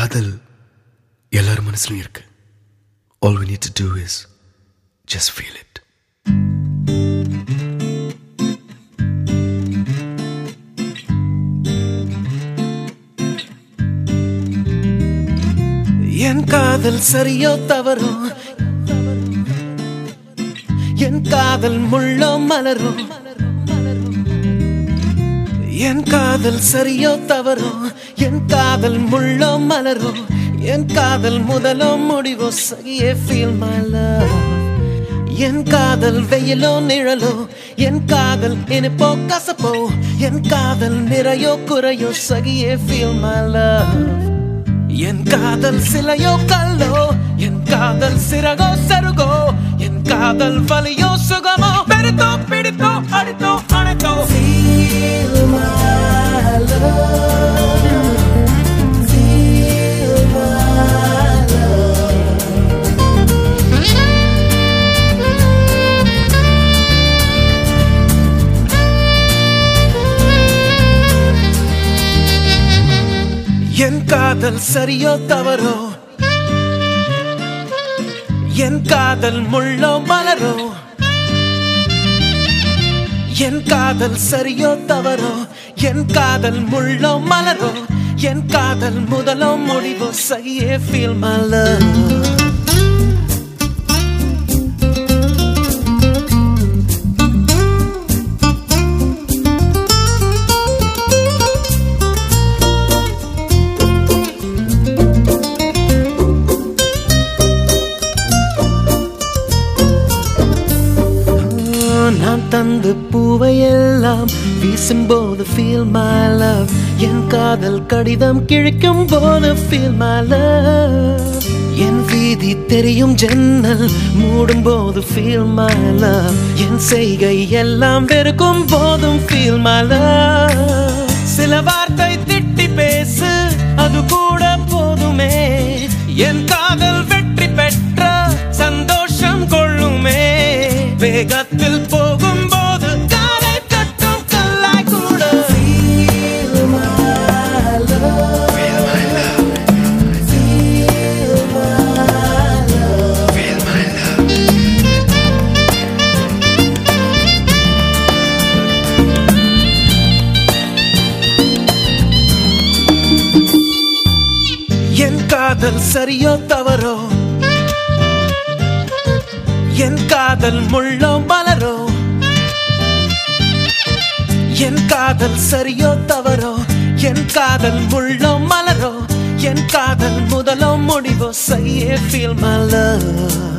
காதல் எல்லார் மனசுலயும் இருக்கு. All we need to do is just feel it. என் காதல் சரியோ தவறோ, என் காதல் முள்ளோ மலரோ, என் காதல் சரியோ தவறோ, என் காதல் முள்ளோ மலரோ, என் காதல் முதலோ முடிவோ, சகியே feel my love. என் காதல் வெயிலோ நிழலோ, என் காதல் இனிப்போ கசப்போ, என் காதல் நிறையோ குறையோ, சகியே feel my love. என் காதல் சிலையோ கல்லோ, என் காதல் சிறகோ சருகோ, என் காதல் வலியோ சுகமோ, பெருத்தோ பிடித்தோ அடித்தோ அணைத்தோ, feel my love, feel my love. என் காதல் சரியோ தவறோ, என் காதல் முள்ளோ மலரோ, என் காதல் சரியோ தவறோ, என் காதல் முள்ளோ மலரோ, என் காதல் முதலோ முடிவோ, சகியே feel my love. நான் தந்த பூவையெல்லாம் வீசும்போது feel my love. என் காதல் கடிதம் கிழிக்கும் போது feel my love. என் வீதி தெரியும் ஜன்னல் மூடும் போது feel my love. என் செய்கை எல்லாம் வெறுக்கும் போதும் feel my love. சில வார்த்தை திட்டி பேசு, அது கூட போதுமே, என் காதல் வெற்றி பெற்ற சந்தோஷம் கொள்ளுமே. வேகத்தில் போகும்போது காலை கட்டும் கல்லாய் கூட feel my love, feel my love, feel my love, feel my love. என் காதல் சரியோ தவறோ, என் காதல் முள்ளோ மலரோ, என் காதல் சரியோ தவறோ, என் காதல் முள்ளோ மலரோ, என் காதல் முதலோ முடிவோ, சகியே feel my love.